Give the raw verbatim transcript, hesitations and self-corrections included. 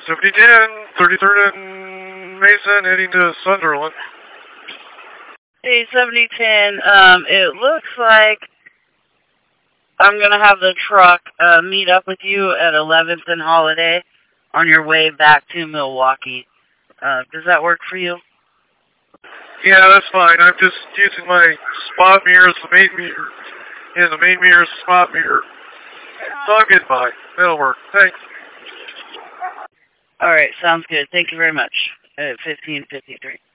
seventy ten, thirty-third and Mason, heading to Sunderland. Hey, seventy ten, um, it looks like I'm going to have the truck uh, meet up with you at eleventh and Holiday on your way back to Milwaukee. Uh, does that work for you? Yeah, that's fine. I'm just using my spot mirror as the main mirror. Yeah, the main mirror is spot mirror. So I'm getting by. That'll work. Thanks. All right, sounds good. Thank you very much. At fifteen fifty-three.